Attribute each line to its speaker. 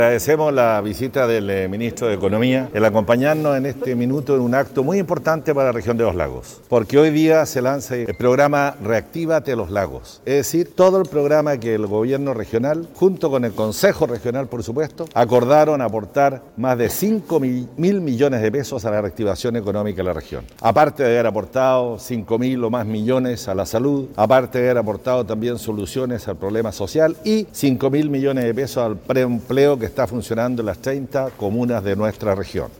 Speaker 1: Agradecemos la visita del ministro de Economía, el acompañarnos en este minuto en un acto muy importante para la región de los lagos, porque hoy día se lanza el programa Reactívate los Lagos, es decir, todo el programa que el gobierno regional, junto con el Consejo Regional, por supuesto, acordaron aportar más de 5.000 millones de pesos a la reactivación económica de la región. Aparte de haber aportado 5.000 o más millones a la salud, aparte de haber aportado también soluciones al problema social y 5.000 millones de pesos al preempleo que está funcionando en las 30 comunas de nuestra región.